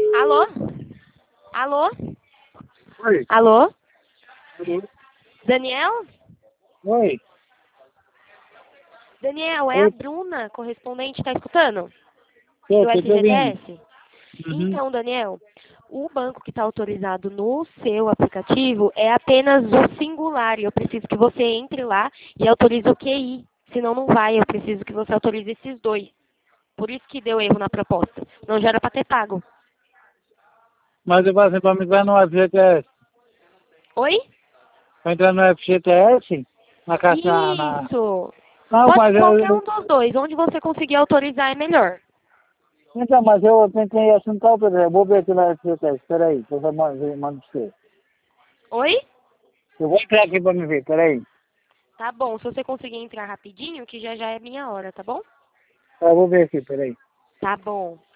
Alô? Alô? Oi. Alô? Oi. Daniel? Oi. Daniel, é a Oi. Bruna, correspondente, tá escutando? Tô Do te ouvindo. FGTS? Uhum. Então, Daniel, o banco que está autorizado no seu aplicativo é apenas o singular. E eu preciso que você entre lá e autorize o QI. Senão não vai, eu preciso que você autorize esses dois. Por isso que deu erro na proposta. Não já era para ter pago. Mas eu passei para entrar no FGTS. Oi? Para entrar no FGTS? Na caixa, Isso! Não, Pode mas qualquer um dos dois. Onde você conseguir autorizar é melhor. Então, mas eu tentei assuntar o eu vou ver aqui na FGTS. Espera aí, eu vou mando você. Oi? Eu vou entrar aqui para me ver, espera aí. Tá bom. Se você conseguir entrar rapidinho, que já já é minha hora, tá bom? Eu vou ver aqui, espera aí. Tá bom.